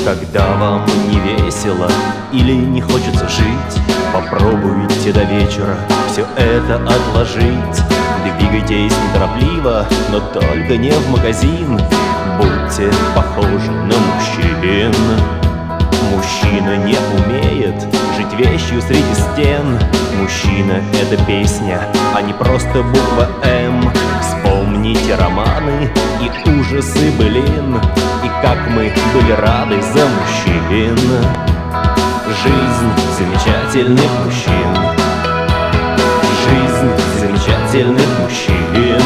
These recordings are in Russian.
Когда вам не весело или не хочется жить, попробуйте до вечера все это отложить. Двигайтесь неторопливо, но только не в магазин. Будьте похожи на мужчин. Мужчина не умеет жить вещью среди стен. Мужчина — это песня, а не просто буква «М». Вспомните романы и ужасы былин, и как мы были рады за мужчин. Жизнь замечательных мужчин. Жизнь замечательных мужчин.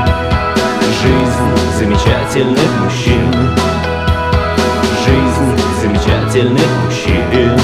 Жизнь замечательных мужчин. Жизнь замечательных мужчин.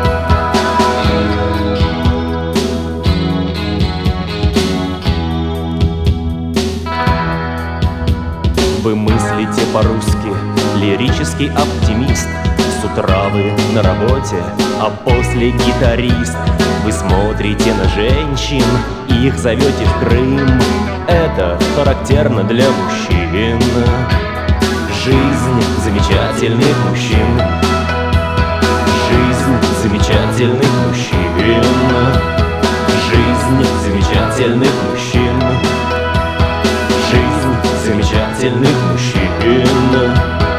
Вы мыслите по-русски, лирический оптимист. С утра вы на работе, а после гитарист. Вы смотрите на женщин и их зовете в Крым. Это характерно для мужчин. Жизнь замечательных мужчин. Жизнь замечательных мужчин. Жизнь замечательных мужчин. Жизнь замечательных мужчин.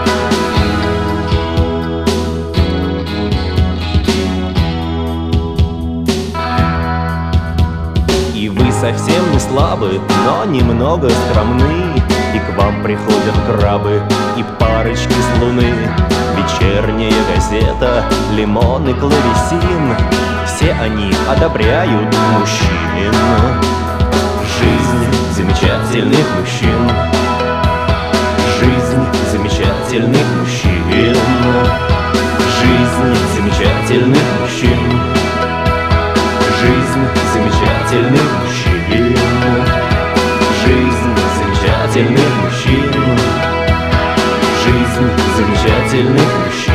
И вы совсем не слабы, но немного скромны. И к вам приходят крабы и парочки с луны. Вечерняя газета, лимон и клавесин. Все они одобряют мужчин. Жизнь замечательных мужчин. Жизнь замечательных мужчин. Жизнь замечательных мужчин. Жизнь замечательных мужчин. Жизнь замечательных мужчин. Жизнь замечательных мужчин.